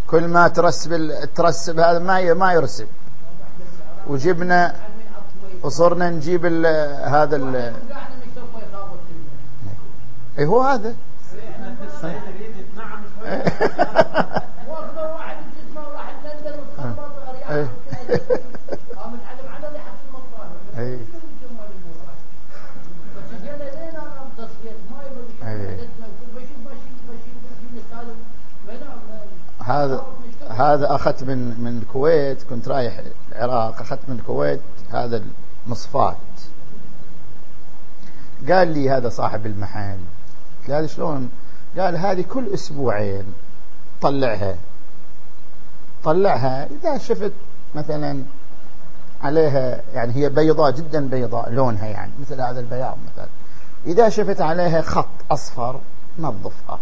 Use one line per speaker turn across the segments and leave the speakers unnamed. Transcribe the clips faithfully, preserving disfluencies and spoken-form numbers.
كل ما ترسب ترسب هذا ما ما يرسب. وجبنا وصرنا نجيب ال هذا ال اي هو هذا هذا هذا أخذت من من الكويت، كنت رايح العراق، أخذت من الكويت هذا المصفات. قال لي هذا صاحب المحل، قال شلون؟ قال هذه كل أسبوعين طلعها طلعها إذا شفت مثلا عليها، يعني هي بيضاء جدا بيضاء لونها، يعني مثل هذا البياض مثلا، إذا شفت عليها خط أصفر نظفها.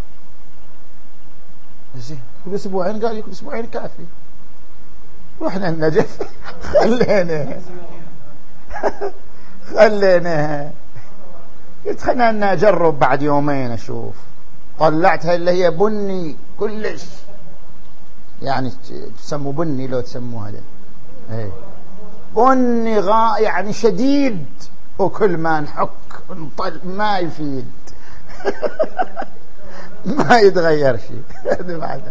زين كل أسبوعين؟ قال لي كل أسبوعين كافي. رحنا النجف خليناها خليناها قلت خلينا أجرب بعد يومين أشوف. طلعتها اللي هي بني كلش، يعني تسموا بني لو تسموا هذا ايه بني غا يعني شديد، وكل ما نحك نطل ما يفيد ما يتغير شيء. هذا بعد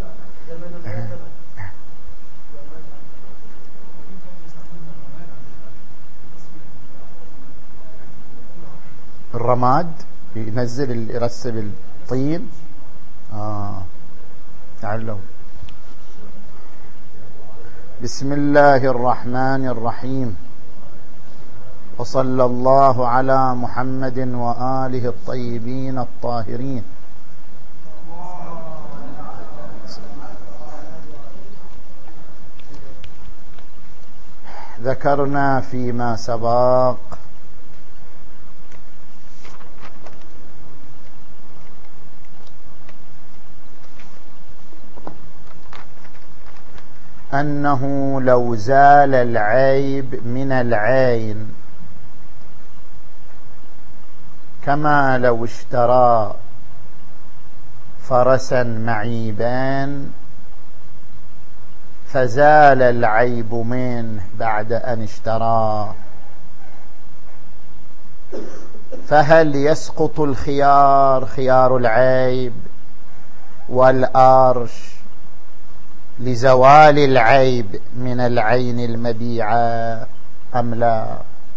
الرماد ينزل يرسب الطين. آه تعالوا. بسم الله الرحمن الرحيم، وصلى الله على محمد وآله الطيبين الطاهرين. ذكرنا فيما سبق أنه لو زال العيب من العين، كما لو اشترى فرسا معيبان فزال العيب منه بعد أن اشتراه، فهل يسقط الخيار خيار العيب والآرش لزوال العيب من العين المبيعة أم لا؟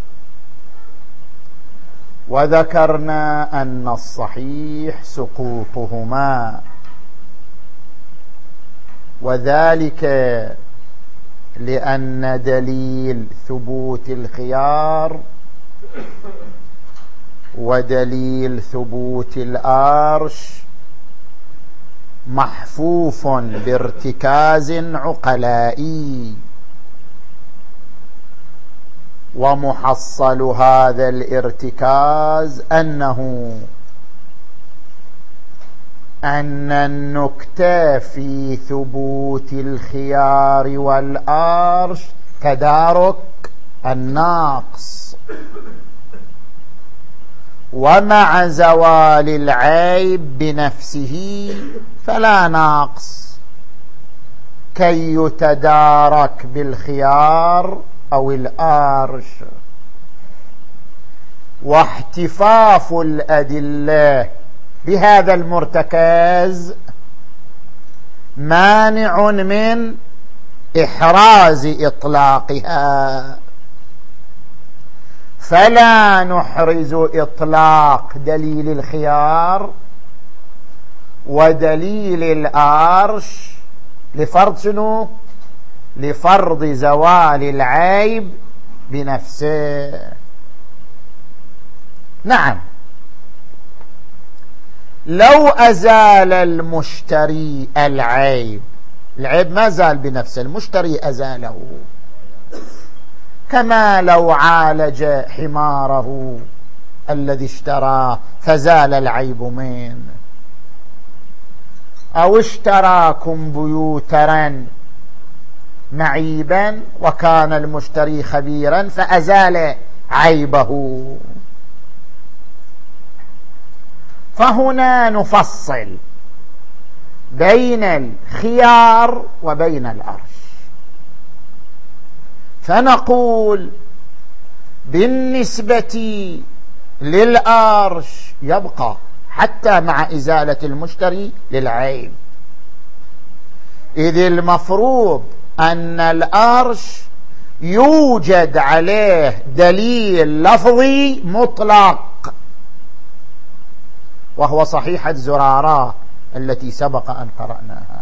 وذكرنا أن الصحيح سقوطهما، وذلك لأن دليل ثبوت الخيار ودليل ثبوت الآرش محفوف بارتكاز عقلائي، ومحصل هذا الارتكاز أنه أن النكتة في ثبوت الخيار والآرش تدارك الناقص، ومع زوال العيب بنفسه فلا ناقص كي يتدارك بالخيار أو الآرش. واحتفاف الأدلة بهذا المرتكز مانع من إحراز إطلاقها، فلا نحرز إطلاق دليل الخيار ودليل الآرش لفرض شنو؟ لفرض زوال العيب بنفسه. نعم، لو أزال المشتري العيب، العيب ما زال بنفسه، المشتري أزاله، كما لو عالج حماره الذي اشتراه فزال العيب منه، أو اشترى كمبيوترا معيبا وكان المشتري خبيرا فأزال عيبه. فهنا نفصل بين الخيار وبين الأرش. فنقول بالنسبة للأرش يبقى حتى مع إزالة المشتري للعيب، إذ المفروض أن الأرش يوجد عليه دليل لفظي مطلق، وهو صحيحة زرارة التي سبق أن قرأناها.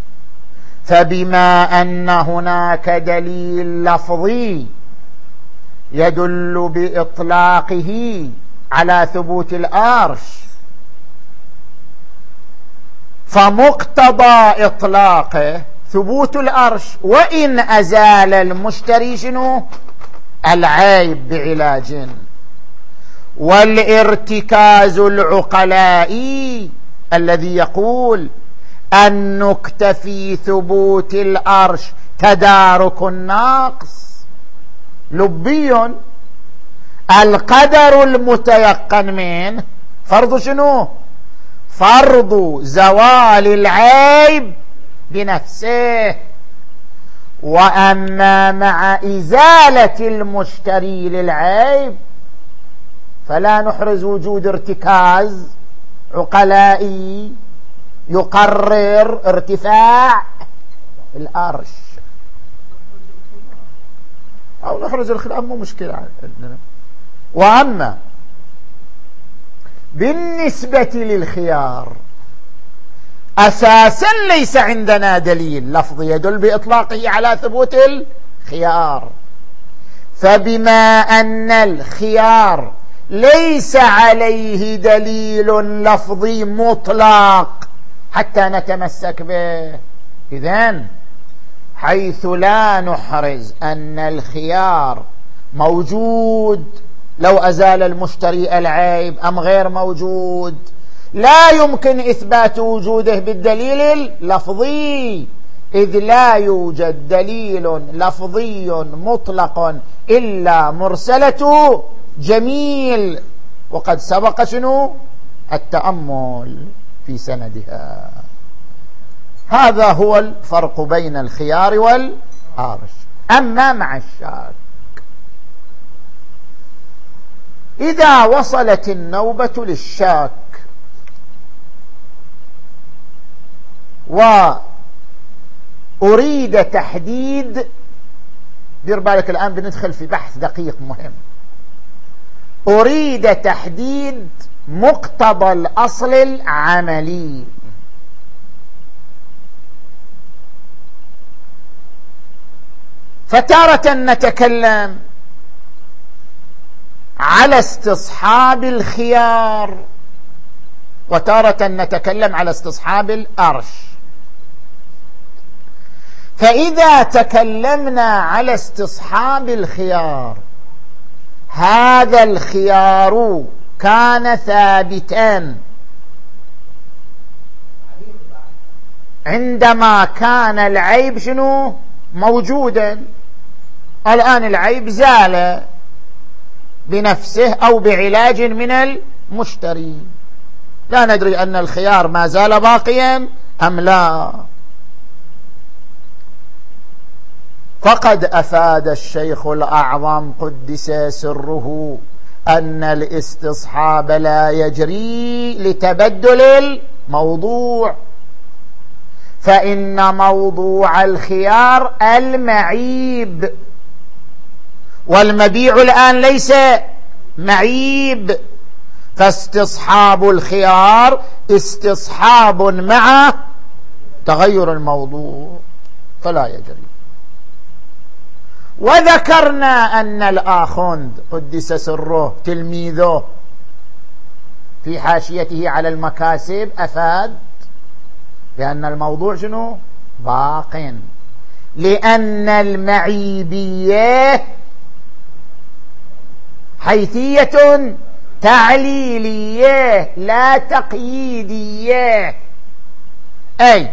فبما أن هناك دليل لفظي يدل بإطلاقه على ثبوت الأرش، فمقتضى إطلاقه ثبوت الأرش، وإن أزال المشتري شنو؟ العيب بعلاج. والارتكاز العقلائي الذي يقول أن نكتفي ثبوت الأرش تدارك الناقص لبي. القدر المتيقن منه فرض شنو؟ فرض زوال العيب بنفسه. وأما مع إزالة المشتري للعيب فلا نحرز وجود ارتكاز عقلائي يقرر ارتفاع الأرش، أو نحرز الخلاف مو مشكلة عندنا. وأما بالنسبة للخيار أساسا ليس عندنا دليل لفظي يدل بإطلاقه على ثبوت الخيار، فبما أن الخيار ليس عليه دليل لفظي مطلق حتى نتمسك به، إذن حيث لا نحرز أن الخيار موجود لو أزال المشتري العيب أم غير موجود، لا يمكن إثبات وجوده بالدليل اللفظي، إذ لا يوجد دليل لفظي مطلق إلا مرسلة جميل، وقد سبق شنو؟ التأمل في سندها. هذا هو الفرق بين الخيار والأرش. أما مع الشاك، إذا وصلت النوبة للشاك وأريد تحديد، دير بالك الآن بندخل في بحث دقيق مهم، أريد تحديد مقتضى الأصل العملي. فتارة نتكلم على استصحاب الخيار، وتارة نتكلم على استصحاب الأرش. فإذا تكلمنا على استصحاب الخيار، هذا الخيار كان ثابتا عندما كان العيب شنو؟ موجودا. الآن العيب زال بنفسه أو بعلاج من المشتري، لا ندري أن الخيار ما زال باقيا أم لا. فقد أفاد الشيخ الأعظم قدس سره أن الاستصحاب لا يجري لتبدل الموضوع، فإن موضوع الخيار المعيب، والمبيع الآن ليس معيب، فاستصحاب الخيار استصحاب مع تغير الموضوع فلا يجري. وذكرنا أن الآخوند قدس سره تلميذه في حاشيته على المكاسب أفاد لأن الموضوع شنو؟ باق، لأن المعيبية حيثية تعليلية لا تقييدية، أي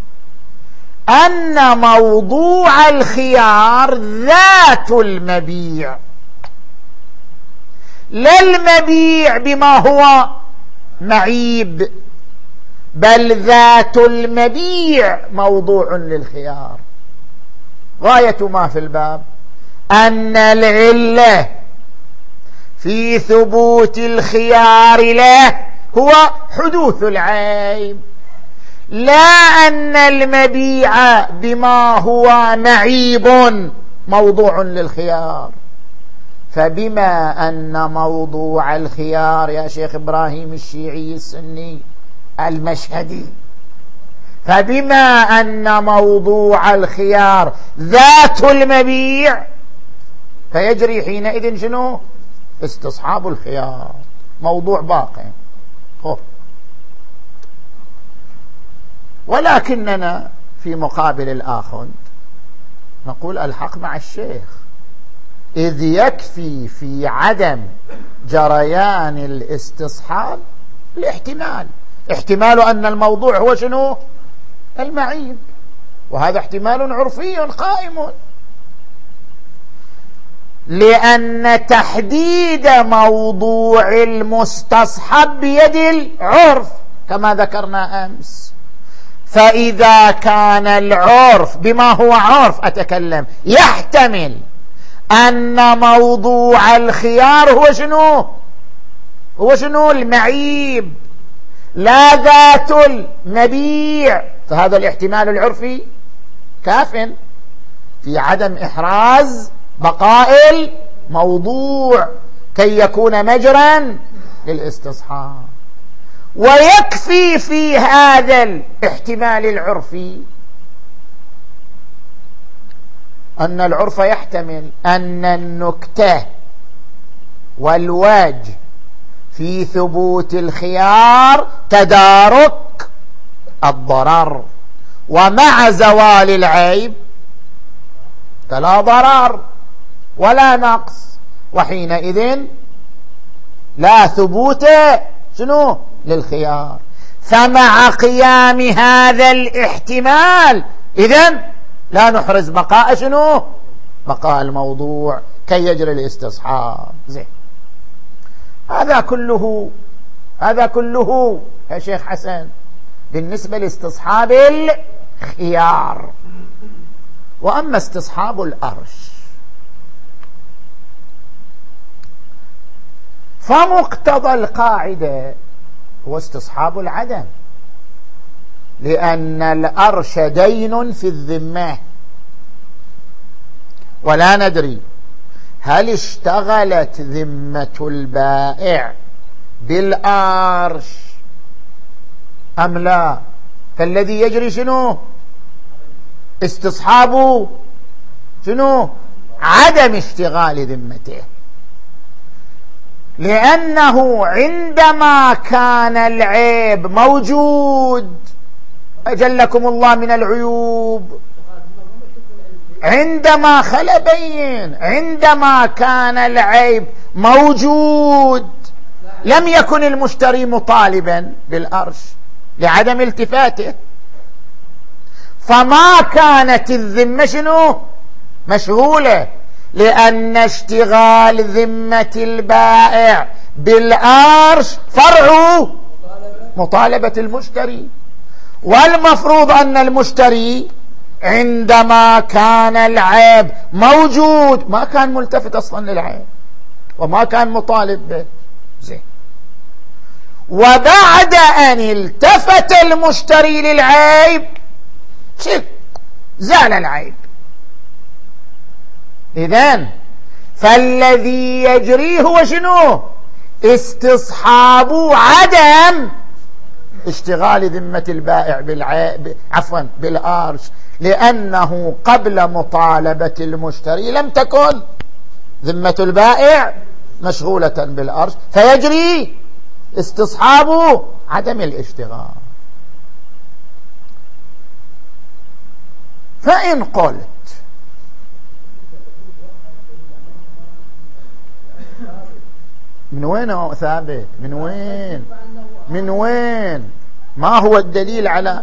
أن موضوع الخيار ذات المبيع، لا المبيع بما هو معيب. بل ذات المبيع موضوع للخيار. غاية ما في الباب أن العلة في ثبوت الخيار له هو حدوث العيب، لا أن المبيع بما هو معيب موضوع للخيار. فبما أن موضوع الخيار يا شيخ إبراهيم الشيعي السني المشهدي، فبما أن موضوع الخيار ذات المبيع فيجري حينئذ شنو؟ استصحاب الخيار، موضوع باقي. ولكننا في مقابل الآخر نقول الحق مع الشيخ، إذ يكفي في عدم جريان الاستصحاب الاحتمال، احتمال أن الموضوع هو شنو؟ المعيب، وهذا احتمال عرفي قائم، لأن تحديد موضوع المستصحب بيد العرف كما ذكرنا أمس. فإذا كان العرف بما هو عرف أتكلم يحتمل أن موضوع الخيار هو شنو؟ هو شنو؟ المعيب لا ذات المبيع، فهذا الاحتمال العرفي كاف في عدم إحراز بقاء الموضوع كي يكون مجرا للاستصحاب. ويكفي في هذا الاحتمال العرفي أن العرف يحتمل أن النكتة والوجه في ثبوت الخيار تدارك الضرر، ومع زوال العيب فلا ضرر ولا نقص، وحينئذ لا ثبوت شنو؟ للخيار. فمع قيام هذا الاحتمال إذن لا نحرز بقاء شنو؟ بقاء الموضوع كي يجري الاستصحاب. زين، هذا كله هذا كله يا شيخ حسن بالنسبة لاستصحاب الخيار. وأما استصحاب الأرش فمقتضى القاعدة هو استصحاب العدم، لأن الأرش دين في الذمة، ولا ندري هل اشتغلت ذمة البائع بالأرش أم لا. فالذي يجري شنو؟ استصحاب شنو؟ عدم اشتغال ذمته، لأنه عندما كان العيب موجود، أجلكم الله من العيوب، عندما خلا بين عندما كان العيب موجود لم يكن المشتري مطالبا بالأرش لعدم التفاته، فما كانت الذمة شنو؟ مشغولة، لأن اشتغال ذمة البائع بالأرش فرع مطالبة المشتري. والمفروض أن المشتري عندما كان العيب موجود ما كان ملتفت أصلا للعيب وما كان مطالب به. زين، وبعد أن التفت المشتري للعيب شك زال العيب. إذن فالذي يجري هو شنو؟ استصحاب عدم اشتغال ذمة البائع بالعيب عفوا بالأرش، لأنه قبل مطالبة المشتري لم تكن ذمة البائع مشغولة بالأرش، فيجري استصحاب عدم الاشتغال. فإن قلت من وين ثابت؟ من وين؟ من وين؟ ما هو الدليل على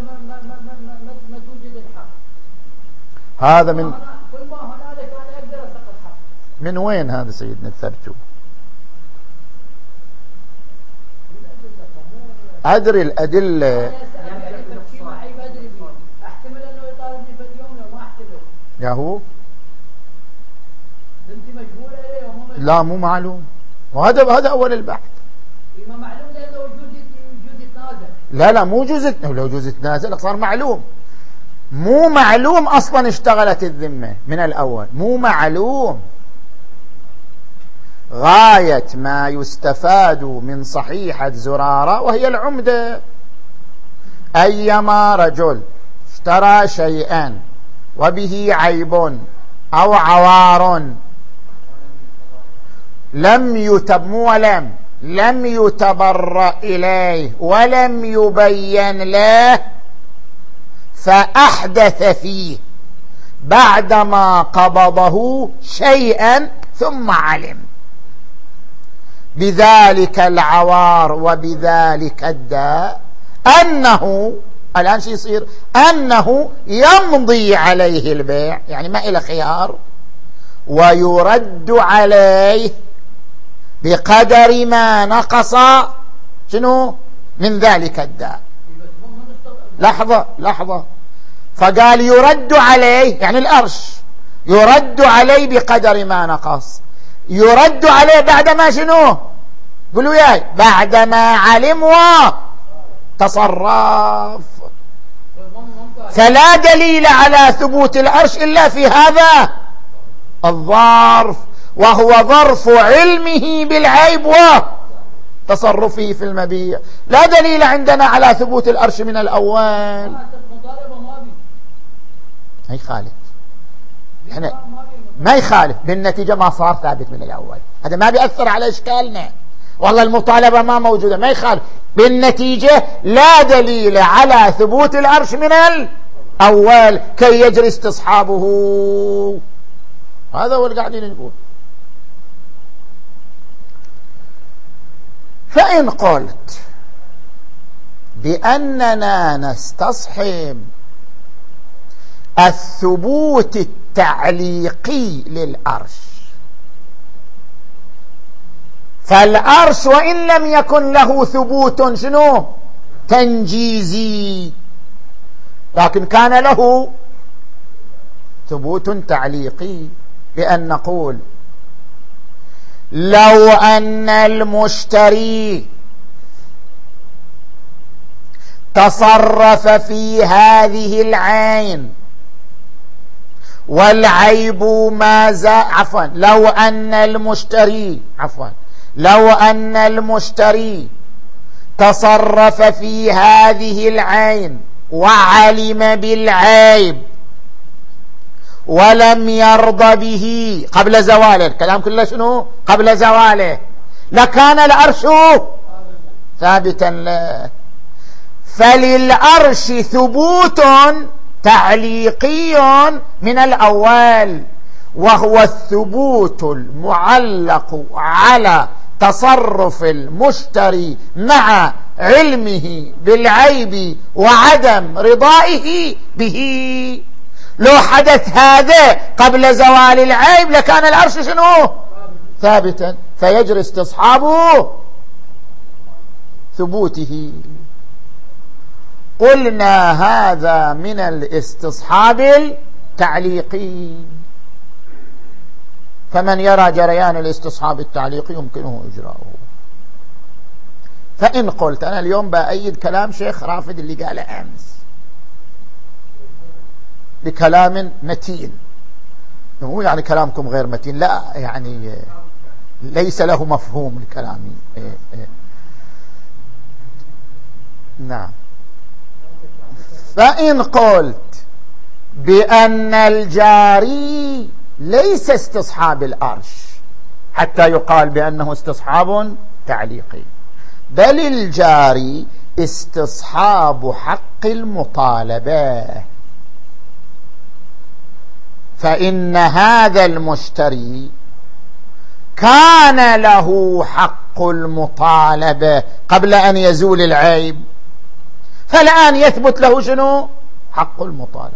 هذا؟ من من وين هذا سيدنا الثبت؟ أدري الأدلة.
احتمل انه يطالبني في اليوم لو ما احتمل.
يا هو
بنتي مجهوله عليه ومو مجهوله.
لا مو معلوم، وهذا هذا اول البحث.
ما معلوم لانه وجود وجود يتنازل.
لا لا مو جوز، لو جوز يتنازل صار معلوم. مو معلوم اصلا اشتغلت الذمه من الاول، مو معلوم. غايه ما يستفاد من صحيحه زراره وهي العمده، ايما رجل اشترى شيئا وبه عيب أو عوار لم يتب ولم لم يتبرأ إليه ولم يبين له، فأحدث فيه بعدما قبضه شيئا ثم علم بذلك العوار وبذلك الداء أنه الآن شو يصير؟ أنه يمضي عليه البيع، يعني ما إلى خيار، ويرد عليه بقدر ما نقص شنو من ذلك الداء. لحظة لحظة، فقال يرد عليه يعني الأرش، يرد عليه بقدر ما نقص، يرد عليه بعدما شنو؟ قولوا ياي بعدما علم وتصرف. فلا دليل على ثبوت العرش إلا في هذا الظرف، وهو ظرف علمه بالعيب وتصرفه في المبيع. لا دليل عندنا على ثبوت العرش من الأول. ما يخالف، احنا ما يخالف بالنتيجة، ما صار ثابت من الأول، هذا ما بيأثر على إشكالنا. والله المطالبة ما موجودة، ما يخالف بالنتيجة. لا دليل على ثبوت العرش من الأول كي يجري استصحابه. هذا هو اللي قاعدين نقول. فإن قلت بأننا نستصحب الثبوت التعليقي للعرش، فالعرش وإن لم يكن له ثبوت شنو تنجيزي، لكن كان له ثبوت تعليقي، بأن نقول لو أن المشتري تصرف في هذه العين والعيب ما زال، عفوا لو أن المشتري عفوا لو أن المشتري تصرف في هذه العين وعلم بالعيب ولم يرضى به قبل زواله، الكلام كله شنو قبل زواله، لكان العرش ثابتا له. فللعرش ثبوت تعليقي من الأول، وهو الثبوت المعلق على تصرف المشتري مع علمه بالعيب وعدم رضائه به. لو حدث هذا قبل زوال العيب لكان العرش شنو ثابتا، فيجري استصحابه ثبوته. قلنا هذا من الاستصحاب التعليقي، فمن يرى جريان الاستصحاب التعليقي يمكنه إجراؤه. فإن قلت أنا اليوم بأيد كلام شيخ رافد اللي قاله أمس بكلام متين، مو يعني كلامكم غير متين، لا يعني ليس له مفهوم الكلام. إيه إيه. نعم. فإن قلت بأن الجاري ليس استصحاب العرش حتى يقال بأنه استصحاب تعليقي، بل الجاري استصحاب حق المطالبة، فإن هذا المشتري كان له حق المطالبة قبل أن يزول العيب، فالآن يثبت له شنو حق المطالبة.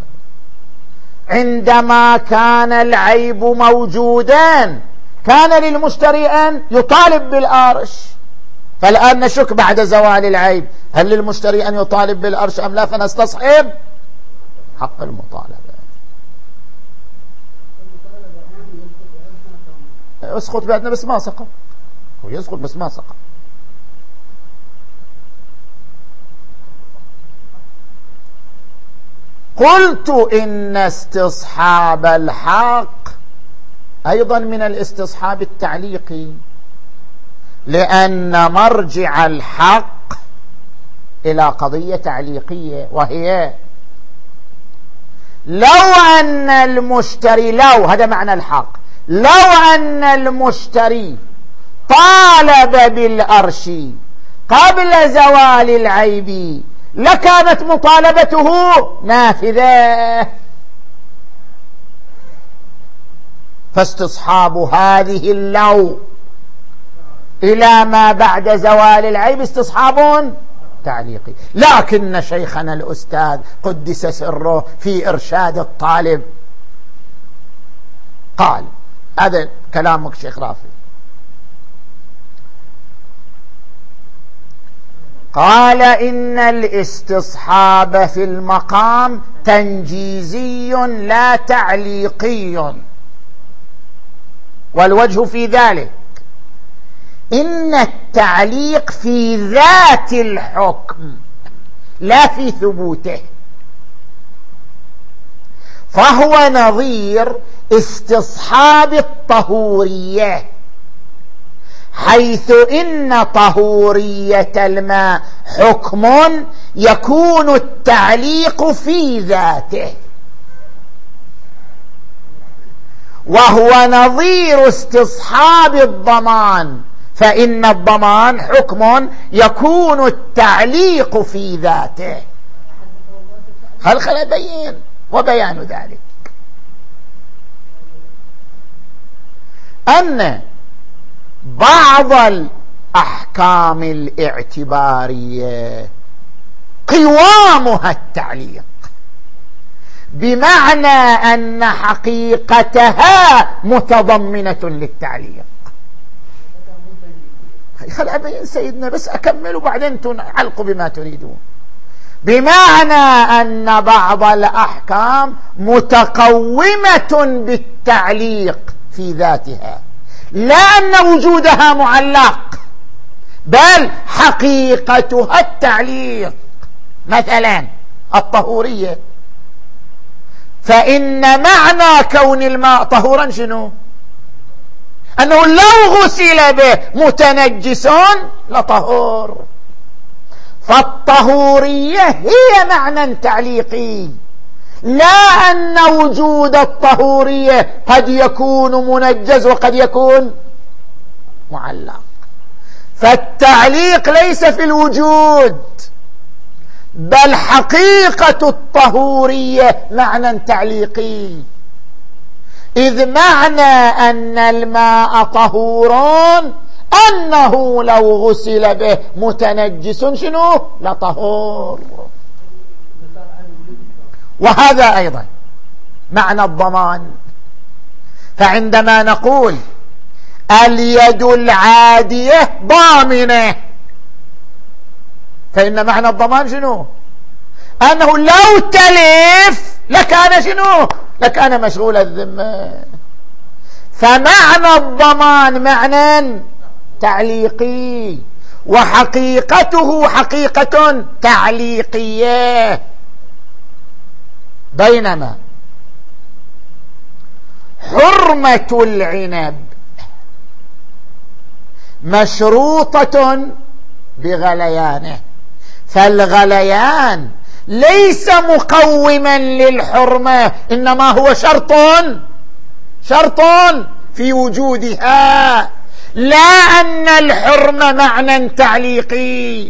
عندما كان العيب موجودا كان للمشتري أن يطالب بالعرش، فالآن نشك بعد زوال العيب هل للمشتري أن يطالب بالأرش أم لا، فنستصحب حق المطالبة. يسقط بعدنا بس ما سقط، هو يسقط بس ما سقط. قلت إن استصحاب الحق أيضا من الاستصحاب التعليقي، لأن مرجع الحق إلى قضية تعليقية، وهي لو أن المشتري، لو هذا معنى الحق، لو أن المشتري طالب بالأرش قبل زوال العيب لكانت مطالبته نافذة. فاستصحاب هذه اللو إلى ما بعد زوال العيب استصحاب تعليقي. لكن شيخنا الأستاذ قدس سره في إرشاد الطالب قال، هذا كلامك شيخ رافي، قال إن الاستصحاب في المقام تنجيزي لا تعليقي، والوجه في ذلك إن التعليق في ذات الحكم لا في ثبوته، فهو نظير استصحاب الطهورية، حيث إن طهورية الماء حكم يكون التعليق في ذاته، وهو نظير استصحاب الضمان، فإن الضمان حكم يكون التعليق في ذاته. خل خل أبين وبيان ذلك أن بعض الأحكام الاعتبارية قوامها التعليق، بمعنى أن حقيقتها متضمنة للتعليق. خل أبين سيدنا بس أكمل وبعدين تعلقوا بما تريدون. بمعنى أن بعض الأحكام متقومة بالتعليق في ذاتها، لا أن وجودها معلق، بل حقيقتها التعليق. مثلا الطهورية، فإن معنى كون الماء طهورا شنو؟ أنه لو غسل به متنجس لطهور. فالطهورية هي معنى تعليقي، لا أن وجود الطهورية قد يكون منجز وقد يكون معلق. فالتعليق ليس في الوجود، بل حقيقة الطهورية معنى تعليقي، إذ معنى أن الماء طهور أنه لو غسل به متنجس شنو؟ لطهور. وهذا أيضا معنى الضمان. فعندما نقول اليد العادية ضامنة، فإن معنى الضمان شنو؟ أنه لو تلف لكان شنو؟ لكان مشغول الذمة. فمعنى الضمان معنى تعليقي، وحقيقته حقيقة تعليقية. بينما حرمة العنب مشروطة بغليانه، فالغليان ليس مقوما للحرمة، إنما هو شرط شرط في وجودها، لا أن الحرمة معنى تعليقي.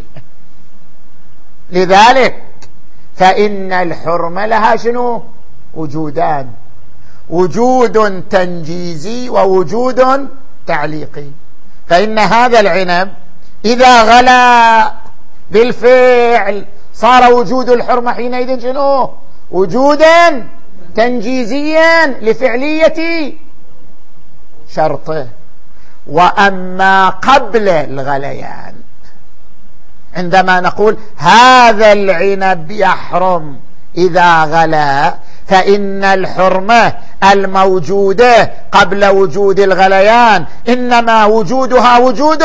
لذلك فإن الحرمة لها شنو؟ وجودان، وجود تنجيزي ووجود تعليقي. فإن هذا العنب إذا غلا بالفعل صار وجود الحرمة حينئذ شنو؟ وجودا تنجيزيا لفعلية شرطه. وأما قبل الغليان عندما نقول هذا العنب يحرم إذا غلا، فإن الحرمة الموجودة قبل وجود الغليان إنما وجودها وجود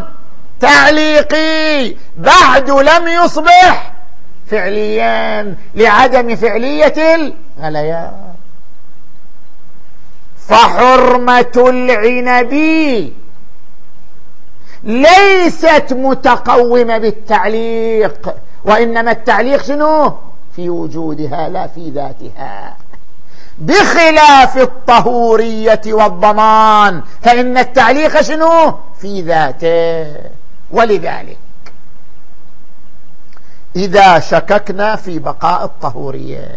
تعليقي بعد لم يصبح فعليا لعدم فعلية الغليان. فحرمة العنب ليست متقومة بالتعليق، وإنما التعليق شنو؟ في وجودها لا في ذاتها، بخلاف الطهورية والضمان فإن التعليق شنو؟ في ذاته. ولذلك إذا شككنا في بقاء الطهورية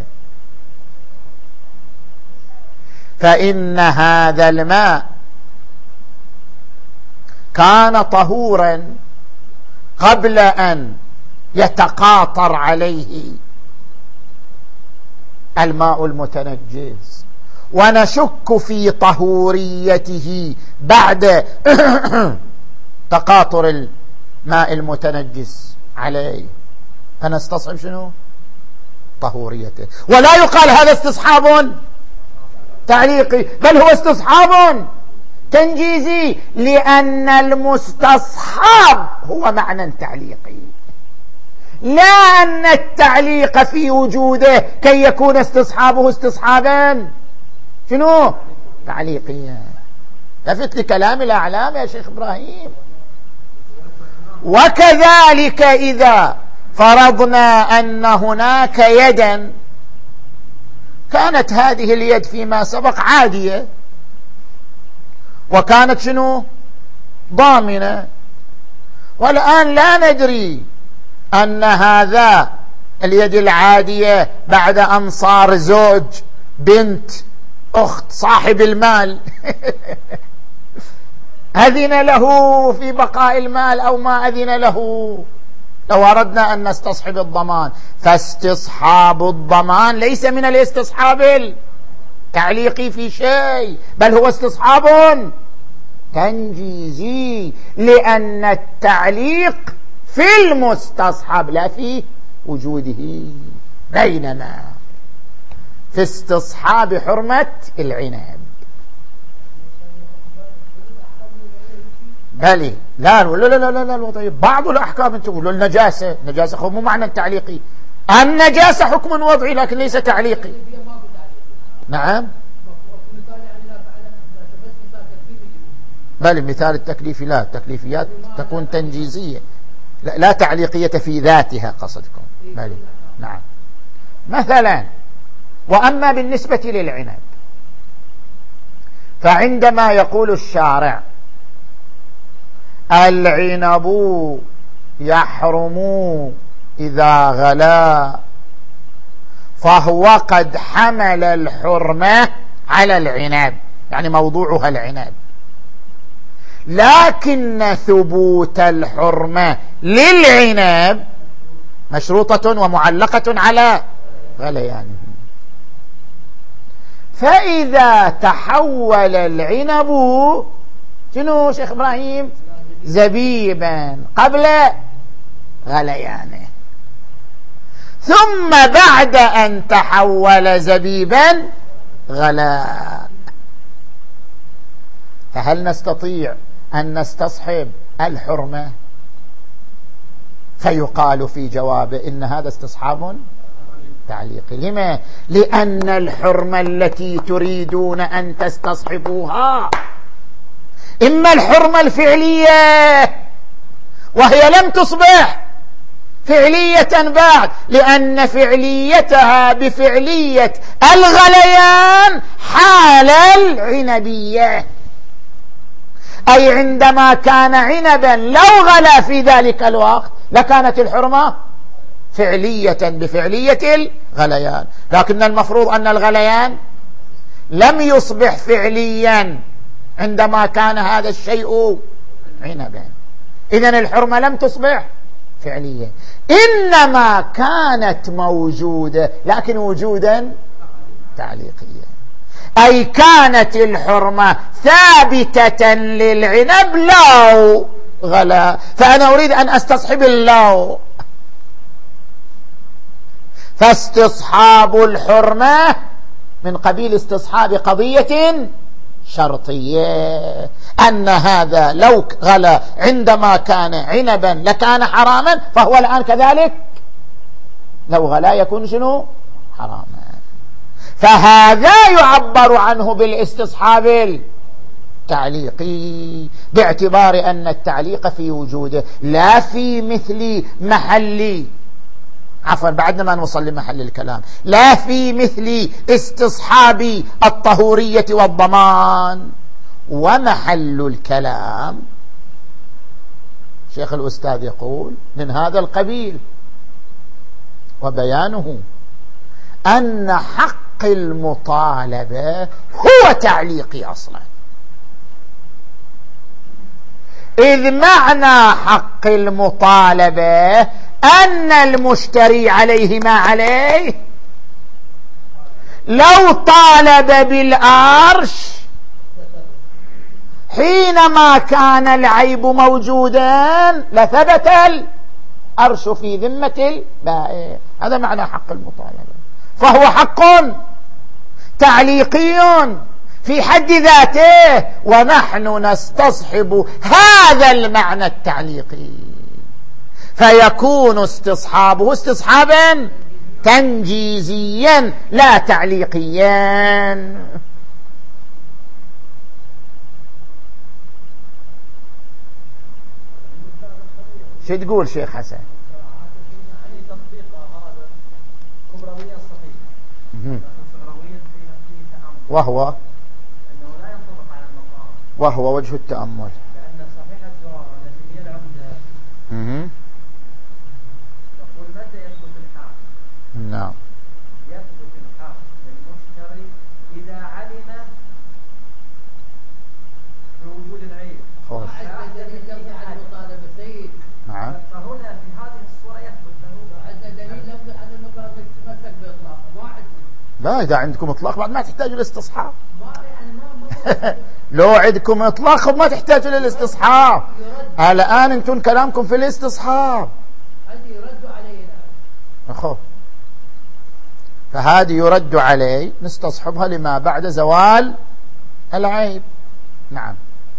فإن هذا الماء كان طهورا قبل أن يتقاطر عليه الماء المتنجس، ونشك في طهوريته بعد تقاطر الماء المتنجس عليه، فنستصحب شنو؟ طهوريته. ولا يقال هذا استصحاب تعليقي، بل هو استصحاب تنجيزي، لأن المستصحاب هو معنى تعليقي، لا أن التعليق في وجوده كي يكون استصحابه استصحابا شنو؟ تعليقيا. لفت لكلام الأعلام يا شيخ إبراهيم. وكذلك إذا فرضنا أن هناك يدا كانت هذه اليد فيما سبق عادية وكانت شنو؟ ضامنة، والآن لا ندري أن هذا اليد العادية بعد أن صار زوج بنت أخت صاحب المال أذن له في بقاء المال أو ما أذن له. لو أردنا أن نستصحب الضمان فاستصحاب الضمان ليس من الاستصحاب التعليقي في شيء، بل هو استصحاب تنجيزي، لأن التعليق في المستصحب لا في وجوده، بينما في استصحاب حرمة العنب بلي لا لا لا لا لا لا بعض الأحكام تقول النجاسة، النجاسة هو مو معنى تعليقي، النجاسة حكم وضعي لكن ليس تعليقي. نعم بل مثال التكليفي لا، التكليفيات تكون تنجيزية لا, لا تعليقية في ذاتها قصدكم. بل نعم. مثلا وأما بالنسبة للعنب فعندما يقول الشارع العنب يحرم إذا غلا فهو قد حمل الحرمة على العنب، يعني موضوعها العنب، لكن ثبوت الحرمة للعنب مشروطة ومعلقة على غليانه. فإذا تحول العنب شنو شيخ إبراهيم؟ زبيبا قبل غليانه، ثم بعد أن تحول زبيبا غلا، فهل نستطيع أن نستصحب الحرمة؟ فيقال في جوابه إن هذا استصحاب تعليقي. لما؟ لأن الحرمة التي تريدون أن تستصحبوها إما الحرمة الفعلية وهي لم تصبح فعلية بعد، لأن فعليتها بفعلية الغليان حال العنبية، أي عندما كان عنبا لو غلا في ذلك الوقت لكانت الحرمة فعلية بفعلية الغليان، لكن المفروض أن الغليان لم يصبح فعليا عندما كان هذا الشيء عنبا، إذن الحرمة لم تصبح فعلية، إنما كانت موجودة لكن وجودا تعليقيا، أي كانت الحرمة ثابتة للعنب لو غلا، فأنا أريد أن أستصحب اللو، فاستصحاب الحرمة من قبيل استصحاب قضية شرطية، أن هذا لو غلا عندما كان عنبا لكان حراما، فهو الآن كذلك لو غلا يكون شنو؟ حراما. فهذا يعبر عنه بالاستصحاب التعليقي، باعتبار أن التعليق في وجوده لا في مثل محل، عفوا بعدنا ما نوصل لمحل الكلام، لا في مثل استصحاب الطهورية والضمان. ومحل الكلام شيخ الأستاذ يقول من هذا القبيل، وبيانه أن حق المطالبة هو تعليقي أصلا، إذ معنى حق المطالبة أن المشتري عليه ما عليه. لو طالب بالأرش حينما كان العيب موجودا لثبت الأرش في ذمة البائع، هذا معنى حق المطالبة، فهو حق تعليقي في حد ذاته، ونحن نستصحب هذا المعنى التعليقي، فيكون استصحابه استصحابا تنجيزيا لا تعليقيا. شو تقول شيخ حسن؟ وهو
أنه لا ينطبق على المقام،
وهو وجه التأمل،
لأن صحيح الزرار التي هي العمدة تقول متى يثبت الحق؟
نعم،
يثبت الحق للمشتري إذا علم بوجود العيب.
عندنا دليل لفظ على المطالبة سيد.
نعم،
فهنا في هذه الصورة يثبت له.
عندنا دليل لفظ على المطالبة تمسك بإطلاقه، ما عندنا.
لا إذا عندكم إطلاق بعد ما تحتاجوا للاستصحاب.
ما يعني ما ما
لو عندكم إطلاق ما تحتاجوا للاستصحاب. الآن أنتم كلامكم في الاستصحاب.
هذه يردوا علينا.
أخو فهذه يرد عليه، نستصحبها لما بعد زوال العيب. نعم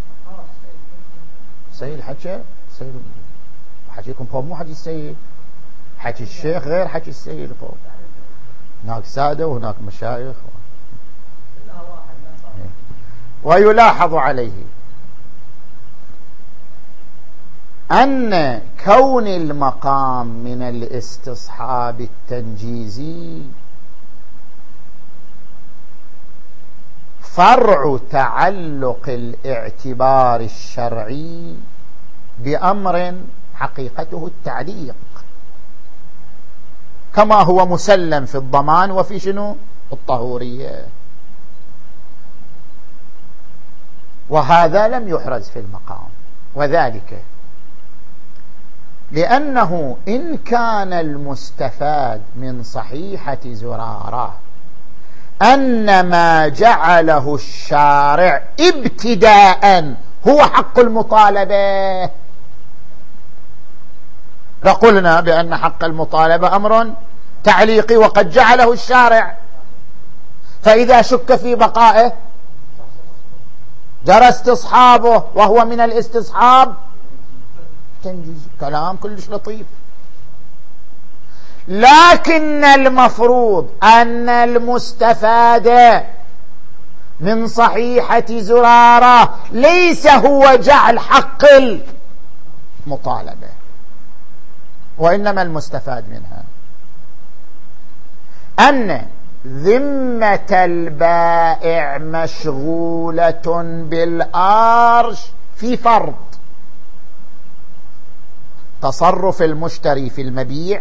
سيد حكي سيد حكيكم فوق، مو حكي السيد، حكي الشيخ غير حكي السيد فوق، هناك سادة وهناك مشايخ. ويلاحظ عليه أن كون المقام من الاستصحاب التنجيزي فرع تعلق الاعتبار الشرعي بأمر حقيقته التعليق، كما هو مسلم في الضمان وفي شنو الطهورية، وهذا لم يحرز في المقام. وذلك لأنه إن كان المستفاد من صحيحة زرارة أن ما جعله الشارع ابتداء هو حق المطالبة، لقلنا بأن حق المطالبة أمر تعليقي وقد جعله الشارع، فإذا شك في بقائه جرى استصحابه وهو من الاستصحاب تنجيز. كلام كلش لطيف، لكن المفروض أن المستفاد من صحيحة زرارة ليس هو جعل حق المطالبة، وإنما المستفاد منها أن ذمة البائع مشغولة بالأرش في فرض تصرف المشتري في المبيع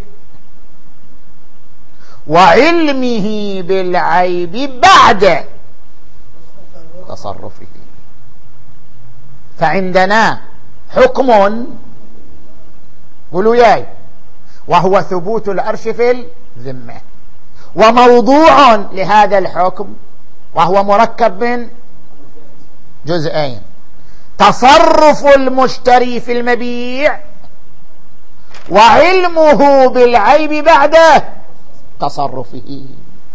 وعلمه بالعيب بعد تصرفه. فعندنا حكم قولوا ياي وهو ثبوت الأرش في الذمة، وموضوع لهذا الحكم وهو مركب من جزئين، تصرف المشتري في المبيع وعلمه بالعيب بعد تصرفه.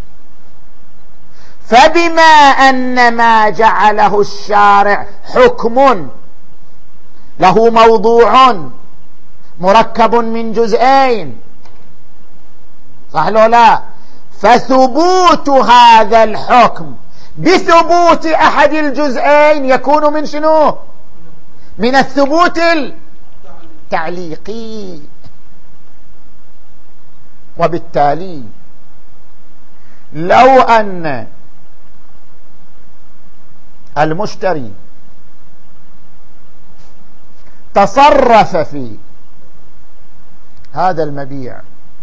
فبما أن ما جعله الشارع حكم له موضوع مركب من جزئين، صح لو لا، فثبوت هذا الحكم بثبوت أحد الجزئين يكون من شنو؟ من الثبوت التعليقي. وبالتالي لو أن المشتري تصرف في هذا المبيع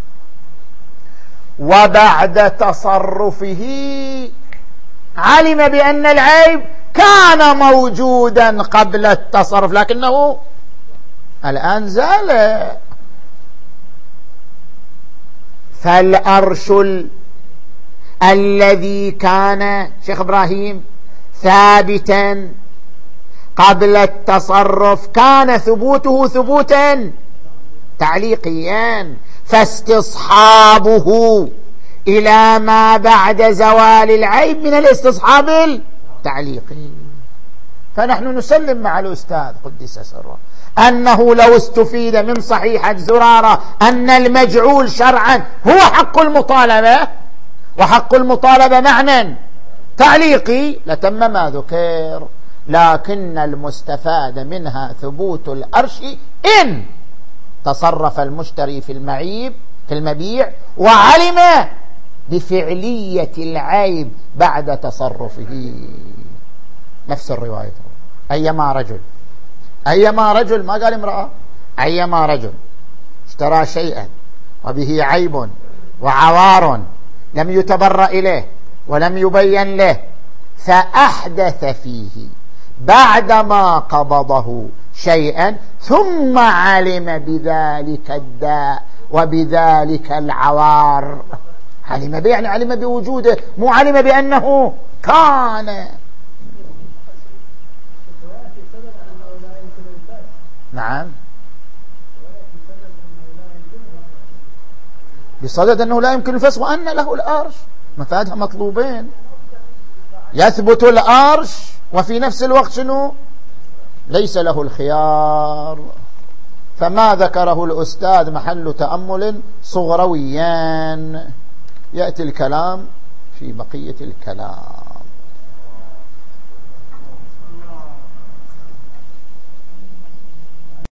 وبعد تصرفه علم بأن العيب كان موجودا قبل التصرف لكنه الآن زال، فالأرش الذي كان شيخ إبراهيم ثابتا قبل التصرف كان ثبوته ثبوتا تعليقيا، فاستصحابه إلى ما بعد زوال العيب من الاستصحاب التعليقي. فنحن نسلم مع الأستاذ قدس سره أنه لو استفيد من صحيحة زرارة أن المجعول شرعا هو حق المطالبة، وحق المطالبة معنى تعليقي، لتم ما ذكر، لكن المستفاد منها ثبوت الأرش إن تصرف المشتري في المعيب في المبيع وعلم بفعلية العيب بعد تصرفه. نفس الرواية، أيما رجل أيما رجل ما قال امرأة، أيما رجل اشترى شيئا وبه عيب وعوار لم يتبرأ إليه ولم يبين له فأحدث فيه بعدما قبضه شيئا ثم علم بذلك الداء وبذلك العوار، علم به يعني علم بوجوده، مو علم بأنه كان. نعم، بصدد أنه لا يمكن الفسخ وأن له الأرش، مفادها مطلوبين، يثبت الأرش وفي نفس الوقت شنو؟ ليس له الخيار. فما ذكره الأستاذ محل تأمل صغرويان، يأتي الكلام في بقية الكلام.